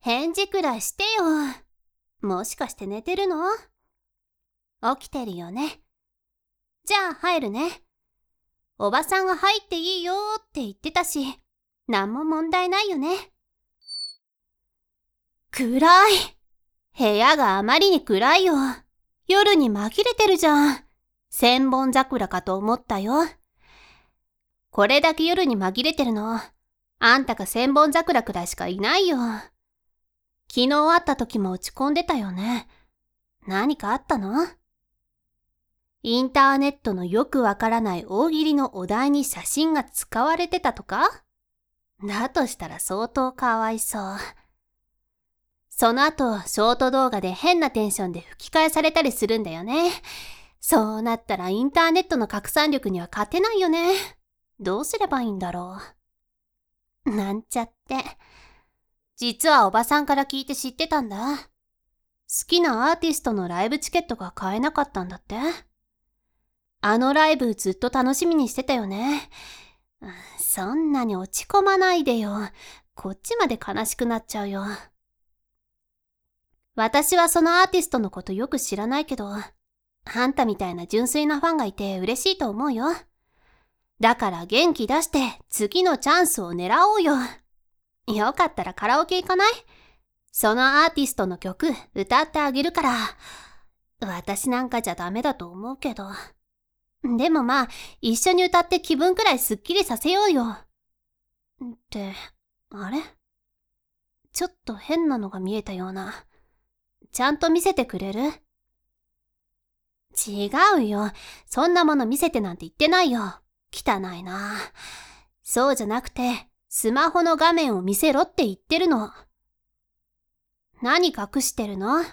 返事くらいしてよ。もしかして寝てるの？起きてるよね。じゃあ入るね。おばさんが入っていいよって言ってたし、なんも問題ないよね。暗い。部屋があまりに暗いよ。夜に紛れてるじゃん。千本桜かと思ったよ。これだけ夜に紛れてるの、あんたか千本桜くらいしかいないよ。昨日会った時も落ち込んでたよね。何かあったの？インターネットのよくわからない大喜利のお題に写真が使われてたとか？だとしたら相当かわいそう。その後、ショート動画で変なテンションで吹き替えされたりするんだよね。そうなったらインターネットの拡散力には勝てないよね。どうすればいいんだろう。なんちゃって。実はおばさんから聞いて知ってたんだ。好きなアーティストのライブチケットが買えなかったんだって。あのライブずっと楽しみにしてたよね。そんなに落ち込まないでよ。こっちまで悲しくなっちゃうよ。私はそのアーティストのことよく知らないけど、あんたみたいな純粋なファンがいて嬉しいと思うよ。だから元気出して次のチャンスを狙おうよ。よかったらカラオケ行かない？そのアーティストの曲歌ってあげるから。私なんかじゃダメだと思うけど。でもまあ、一緒に歌って気分くらいスッキリさせようよ。って、あれ？ちょっと変なのが見えたような。ちゃんと見せてくれる？違うよ。そんなもの見せてなんて言ってないよ。汚いな。そうじゃなくて、スマホの画面を見せろって言ってるの。何隠してるの？違う。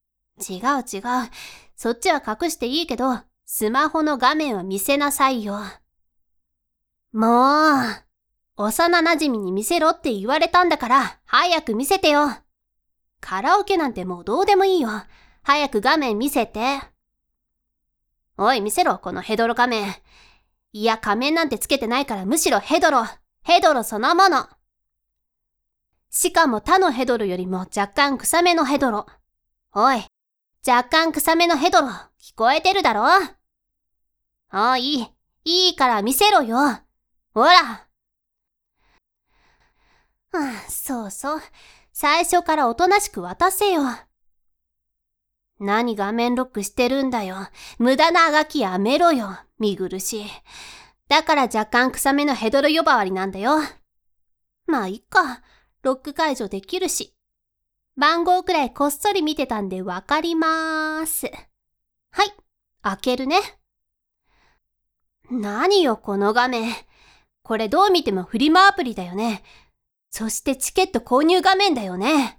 そっちは隠していいけど、スマホの画面は見せなさいよ。もう、幼馴染に見せろって言われたんだから、早く見せてよ。カラオケなんてもうどうでもいいよ。早く画面見せて。おい見せろ、このヘドロ仮面。いや仮面なんてつけてないからむしろヘドロそのもの。しかも他のヘドロよりも若干臭めのヘドロ。おい、若干臭めのヘドロ、聞こえてるだろ？いいから見せろよ。ほら。そう。最初からおとなしく渡せよ。何画面ロックしてるんだよ。無駄なあがきやめろよ。見苦しい。だから若干臭めのヘドロ呼ばわりなんだよ。まあいっか。ロック解除できるし。番号くらいこっそり見てたんでわかりまーす。はい、開けるね。何よこの画面。これどう見てもフリマアプリだよね。そしてチケット購入画面だよね。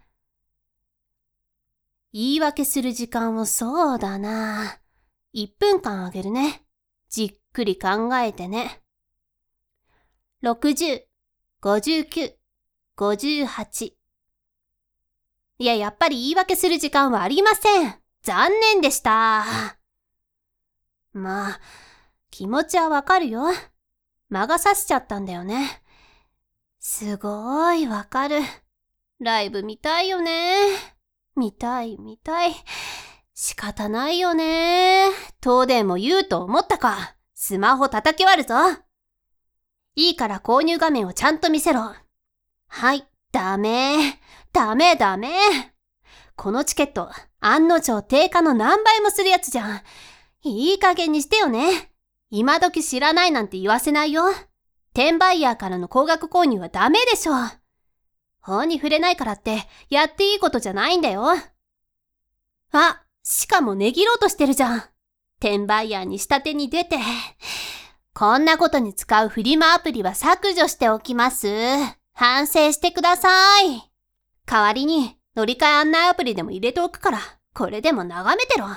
言い訳する時間をそうだな。1分間あげるね。じっくり考えてね。60、59、58。やっぱり言い訳する時間はありません。残念でした。まあ、気持ちはわかるよ。魔が差しちゃったんだよね。すごいわかる。ライブ見たいよね。見たい。仕方ないよね。東電も言うと思ったか。スマホ叩き割るぞ。いいから購入画面をちゃんと見せろ。はい、ダメ。このチケット、案の定定価の何倍もするやつじゃん。いい加減にしてよね。今時知らないなんて言わせないよ。転売ヤーからの高額購入はダメでしょ。法に触れないからってやっていいことじゃないんだよ。しかも値切ろうとしてるじゃん。転売ヤーに下手に出て。こんなことに使うフリマアプリは削除しておきます。反省してください。代わりに乗り換え案内アプリでも入れておくから、これでも眺めてろ。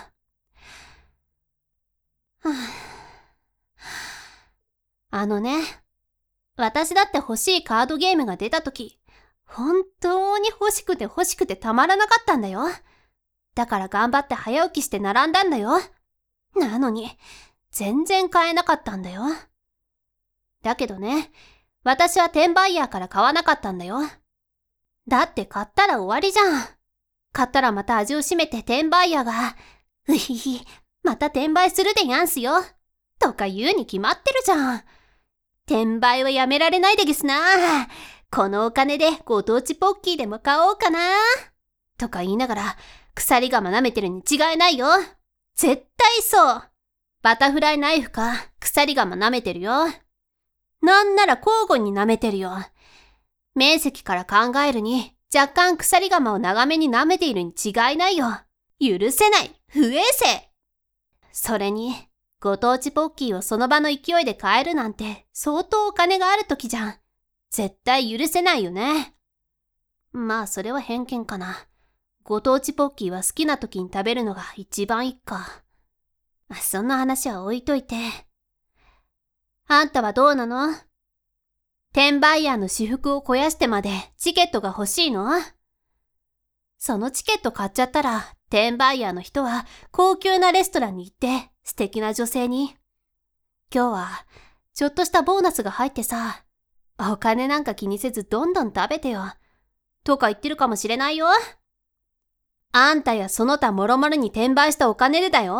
私だって欲しいカードゲームが出たとき、本当に欲しくてたまらなかったんだよ。だから頑張って早起きして並んだんだよ。なのに、全然買えなかったんだよ。だけどね、私は転売ヤーから買わなかったんだよ。 だって買ったら終わりじゃん。買ったらまた味を占めて転売ヤーが、うひひ、また転売するでやんすよ。とか言うに決まってるじゃん。転売はやめられないでげすな。このお金でご当地ポッキーでも買おうかな。とか言いながら、鎖鎌舐めてるに違いないよ。絶対そう。バタフライナイフか鎖鎌舐めてるよ。なんなら交互に舐めてるよ。面積から考えるに、若干鎖鎌を長めに舐めているに違いないよ。許せない。不衛生。それに、ご当地ポッキーをその場の勢いで買えるなんて相当お金がある時じゃん。絶対許せないよね。まあそれは偏見かな。ご当地ポッキーは好きな時に食べるのが一番いいか。そんな話は置いといて。あんたはどうなの？転売ヤーの私腹を肥やしてまでチケットが欲しいの？そのチケット買っちゃったら、転売ヤーの人は高級なレストランに行って素敵な女性に、今日はちょっとしたボーナスが入ってさ、お金なんか気にせずどんどん食べてよ。とか言ってるかもしれないよ。あんたやその他もろもろに転売したお金でだよ。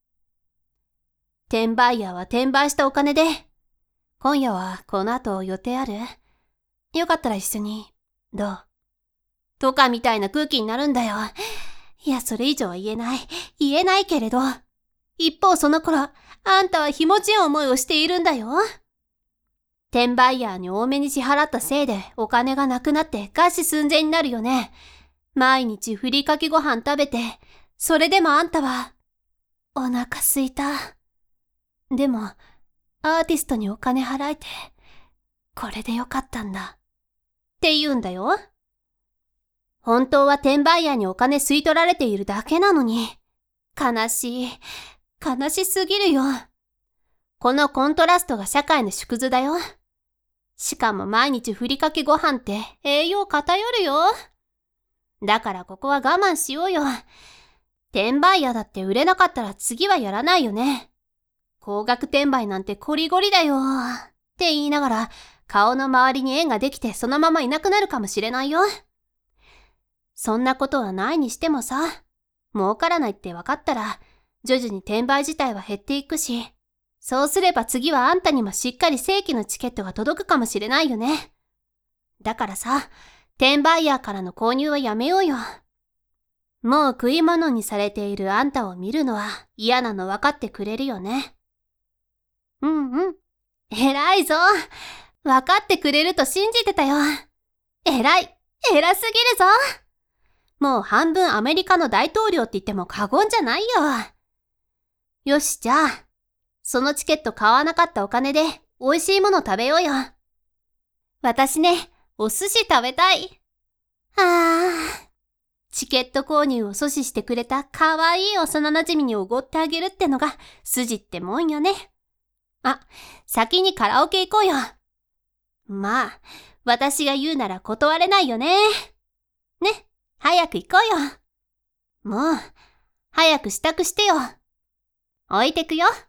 転売ヤーは転売したお金で、今夜はこの後予定ある？よかったら一緒に、どう？とかみたいな空気になるんだよ。いや、それ以上は言えないけれど。一方その頃、あんたはひもじい思いをしているんだよ。転売ヤーに多めに支払ったせいでお金がなくなって餓死寸前になるよね。毎日ふりかけご飯食べて、それでもあんたは、お腹すいた。でも、アーティストにお金払えて、これでよかったんだ。って言うんだよ。本当は転売ヤーにお金吸い取られているだけなのに。悲しすぎるよ。このコントラストが社会の縮図だよ。しかも毎日ふりかけご飯って栄養偏るよ。だからここは我慢しようよ。転売ヤーだって売れなかったら次はやらないよね。高額転売なんてコリゴリだよ。って言いながら顔の周りに円ができてそのままいなくなるかもしれないよ。そんなことはないにしてもさ、儲からないって分かったら徐々に転売自体は減っていくし、そうすれば次はあんたにもしっかり正規のチケットが届くかもしれないよね。だからさ、転売ヤーからの購入はやめようよ。もう食い物にされているあんたを見るのは嫌なの分かってくれるよね。うんうん。偉いぞ。分かってくれると信じてたよ。偉すぎるぞ。もう半分アメリカの大統領って言っても過言じゃないよ。よし、じゃあ、そのチケット買わなかったお金で美味しいもの食べようよ。私ね、お寿司食べたい。チケット購入を阻止してくれた可愛い幼馴染におごってあげるってのが筋ってもんよね。あ、先にカラオケ行こうよ。まあ、私が言うなら断れないよね。ね、早く行こうよ。もう、早く支度してよ。置いてくよ。